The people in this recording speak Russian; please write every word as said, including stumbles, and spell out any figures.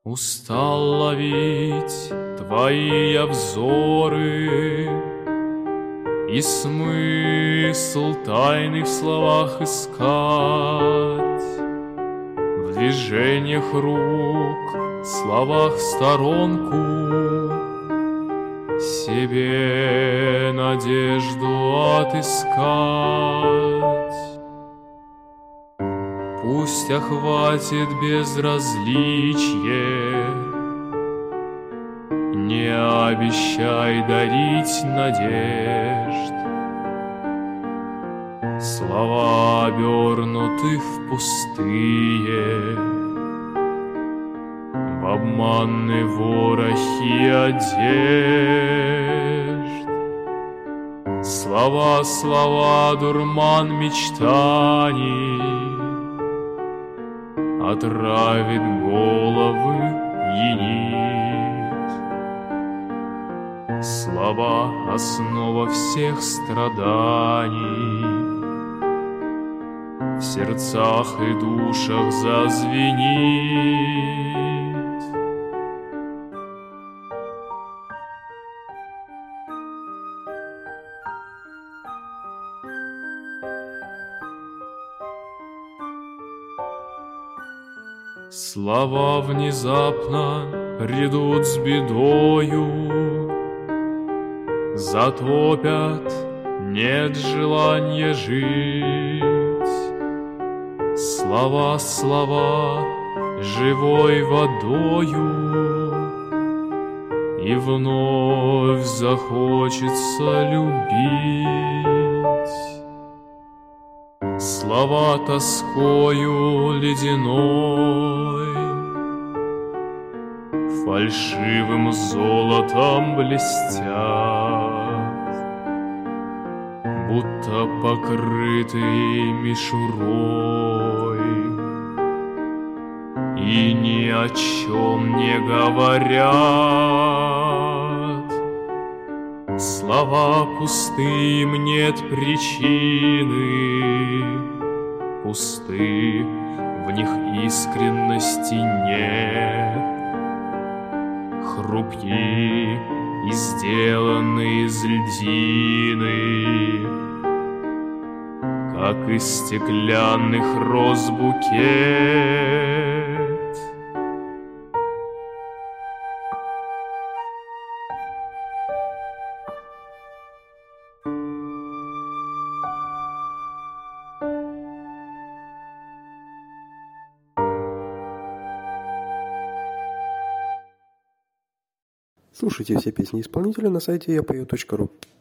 Устал ловить твои я взоры и смысл тайный в словах искать, в движениях рук, словах в сторонку, себе надежду отыскать. Пусть охватит безразличие, не обещай дарить надежд. Слова обернуты в пустые, в обманные ворохи одежд. Слова, слова, дурман мечтаний отравит головы енит. Слова — основа всех страданий, в сердцах и душах зазвенит. Слова внезапно придут с бедою, затопят, нет желания жить. Слова, слова, живой водою, и вновь захочется любить. Слова тоскою ледяной, фальшивым золотом блестят, будто покрытые мишурой, и ни о чем не говорят. Слова пусты, им нет причины, пусты, в них искренности нет. Хрупкие и сделаны из льдины, как из стеклянных роз букет. Слушайте все песни исполнителя на сайте я пою точка ру.